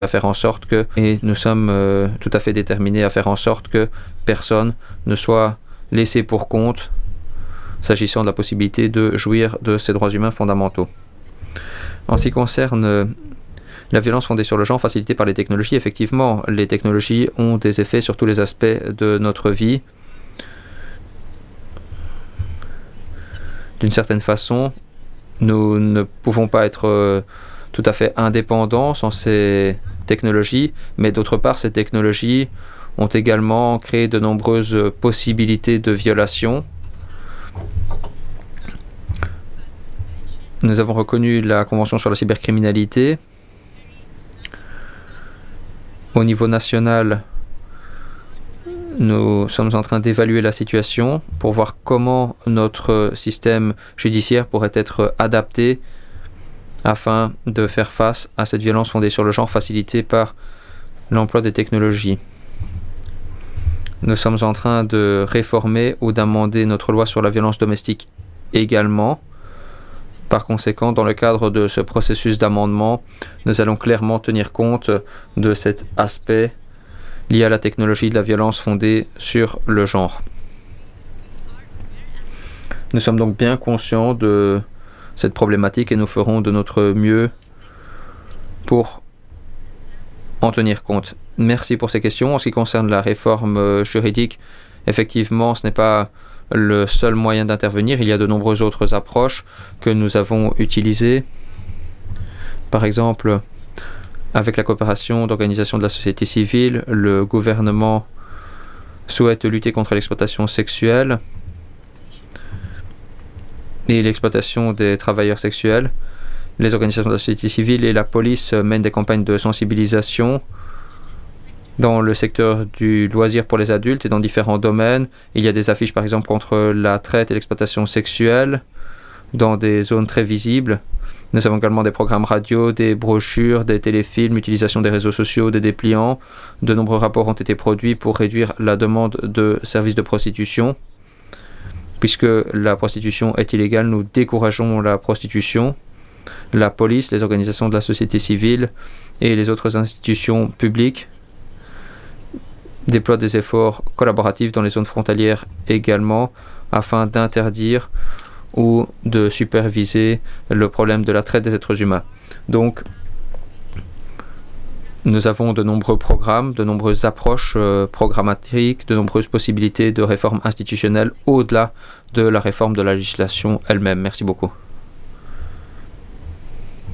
à faire en sorte que, et nous sommes tout à fait déterminés à faire en sorte que personne ne soit laissé pour compte s'agissant de la possibilité de jouir de ces droits humains fondamentaux. En ce qui concerne la violence fondée sur le genre facilitée par les technologies, effectivement, les technologies ont des effets sur tous les aspects de notre vie. D'une certaine façon, nous ne pouvons pas être tout à fait indépendants sans ces technologies, mais d'autre part, ces technologies ont également créé de nombreuses possibilités de violation. Nous avons reconnu la Convention sur la cybercriminalité. Au niveau national, nous sommes en train d'évaluer la situation pour voir comment notre système judiciaire pourrait être adapté afin de faire face à cette violence fondée sur le genre facilitée par l'emploi des technologies. Nous sommes en train de réformer ou d'amender notre loi sur la violence domestique également. Par conséquent, dans le cadre de ce processus d'amendement, nous allons clairement tenir compte de cet aspect lié à la technologie de la violence fondée sur le genre. Nous sommes donc bien conscients de cette problématique et nous ferons de notre mieux pour en tenir compte. Merci pour ces questions. En ce qui concerne la réforme juridique, effectivement, ce n'est pas le seul moyen d'intervenir. Il y a de nombreuses autres approches que nous avons utilisées. Par exemple, avec la coopération d'organisations de la société civile, le gouvernement souhaite lutter contre l'exploitation sexuelle et l'exploitation des travailleurs sexuels. Les organisations de la société civile et la police mènent des campagnes de sensibilisation dans le secteur du loisir pour les adultes et dans différents domaines. Il y a des affiches, par exemple, contre la traite et l'exploitation sexuelle dans des zones très visibles. Nous avons également des programmes radio, des brochures, des téléfilms, utilisation des réseaux sociaux, des dépliants. De nombreux rapports ont été produits pour réduire la demande de services de prostitution. Puisque la prostitution est illégale, nous décourageons la prostitution. La police, les organisations de la société civile et les autres institutions publiques déploient des efforts collaboratifs dans les zones frontalières également afin d'interdire ou de superviser le problème de la traite des êtres humains. Donc, nous avons de nombreux programmes, de nombreuses approches programmatiques, de nombreuses possibilités de réforme institutionnelle au-delà de la réforme de la législation elle-même. Merci beaucoup.